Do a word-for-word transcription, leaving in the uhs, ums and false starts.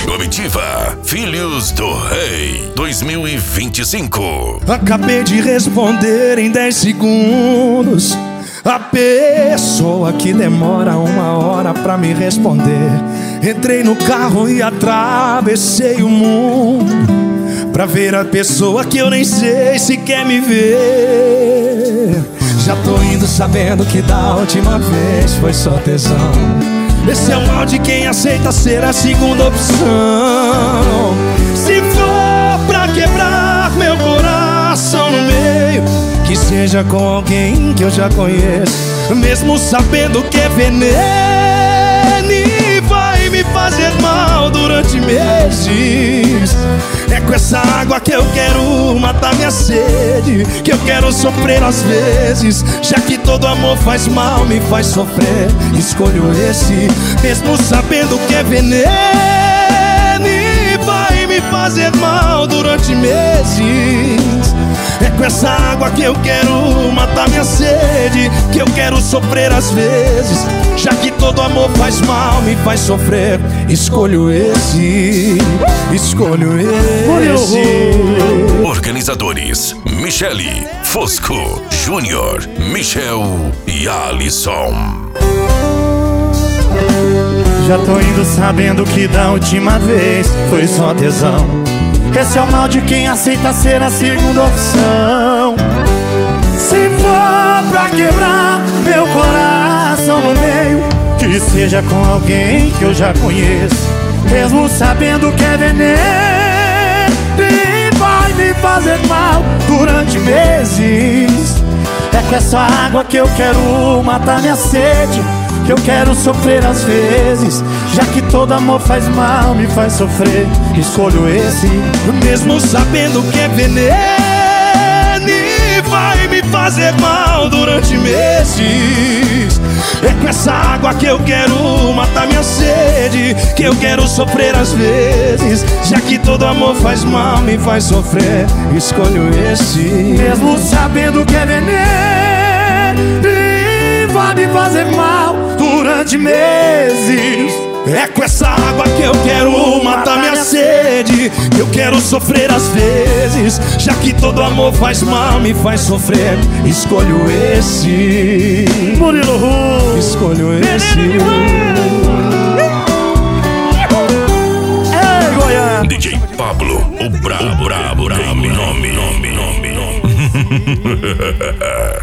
Comitiva Filhos do Rei dois mil e vinte e cinco. Acabei de responder em dez segundos. A pessoa que demora uma hora pra me responder. Entrei no carro e atravessei o mundo pra ver a pessoa que eu nem sei se quer me ver. Já tô indo sabendo que da última vez foi só tesão. Esse é o mal de quem aceita ser a segunda opção. Se for pra quebrar meu coração no meio, que seja com alguém que eu já conheço, mesmo sabendo que é veneno e vai me fazer mal durante meses. É com essa água que eu quero matar minha sede, que eu quero sofrer às vezes, já que todo amor faz mal, me faz sofrer. Escolho esse, mesmo sabendo que é veneno e vai me fazer mal durante meses. É com essa água que eu quero matar minha sede, que eu quero sofrer às vezes, já que todo amor faz mal, me faz sofrer. Escolho esse, escolho esse. Organizadores: Michele, Fosco, Júnior, Michel e Alisson. Já tô indo sabendo que da última vez foi só tesão. Esse é o mal de quem aceita ser a segunda opção. Se for pra quebrar meu coração no meio, que seja com alguém que eu já conheço, mesmo sabendo que é veneno e vai me fazer mal durante meses. É com essa água que eu quero matar minha sede, que eu quero sofrer às vezes, já que todo amor faz mal, me faz sofrer. Escolho esse, mesmo sabendo que é veneno e vai me fazer mal durante meses. É com essa água que eu quero matar minha sede, que eu quero sofrer às vezes, já que todo amor faz mal, me faz sofrer. Escolho esse, mesmo sabendo que é veneno e vai me fazer mal durante meses. É com essa água que eu quero matar minha sede, que eu quero sofrer às vezes, já que todo amor faz mal, me faz sofrer. Escolho esse, Murilo Ru. Escolho esse. Ei, Goiânia. D J Pablo, o brabo, brabo, brabo, nome, nome, nome, nome.